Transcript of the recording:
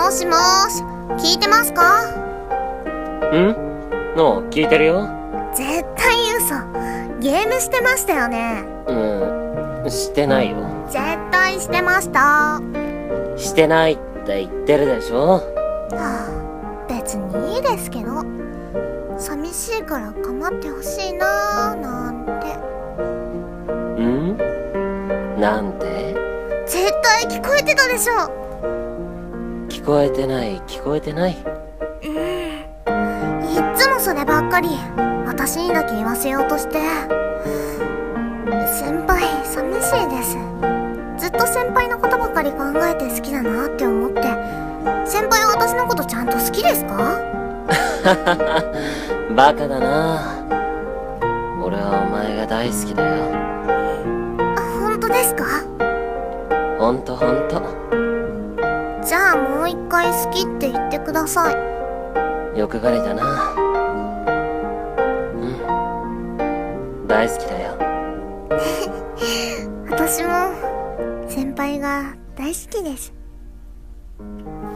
もしもーし、聞いてますか？ 聞いてるよ。 絶対嘘。ゲームしてましたよね。 してないよ。 絶対してました。 してないって言ってるでしょ。 別にいいですけど、寂しいから構ってほしいなーなんて。 なんて？ 絶対聞こえてたでしょ。 聞こえてない、聞こえてない。 いっつもそればっかり私にだけ言わせようとして。先輩寂しいです。ずっと先輩のことばかり考えて好きだなって思って。先輩は私のことちゃんと好きですか？ バカだな。俺はお前が大好きだよ。 本当ですか？ ほんとほんと。 じゃあもう一回好きって言ってください。 欲張りだな。大好きだよ。 私も先輩が大好きです。